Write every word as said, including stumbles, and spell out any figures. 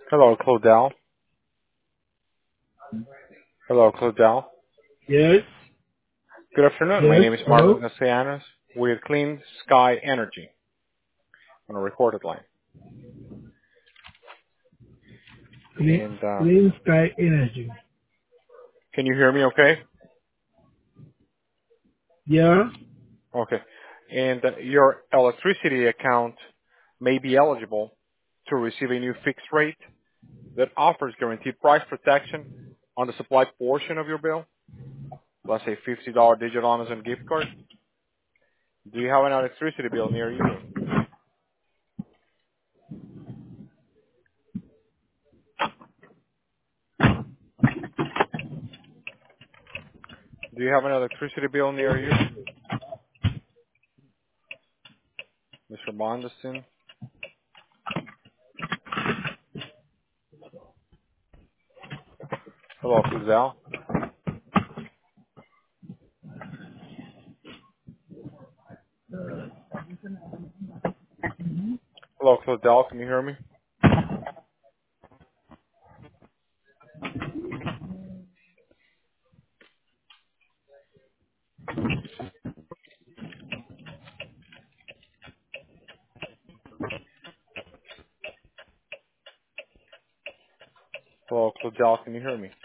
Hello, Claudel. Hello, Claudel. Yes, Good afternoon. My yes, name is Marcos hello. Castellanos with Clean Sky Energy on a recorded line. Clean, And uh, clean Sky Energy. can you hear me okay? Yeah, Okay. And uh, your electricity account may be eligible to receive a new fixed rate that offers guaranteed price protection on the supply portion of your bill. Let's say fifty dollars digital Amazon gift card. Do you have an electricity bill near you? Do you have an electricity bill near you, Mister Mondestin? Hello, Claudel. Hello, Claudel. Can you hear me? Hello, Claudel. Can you hear me?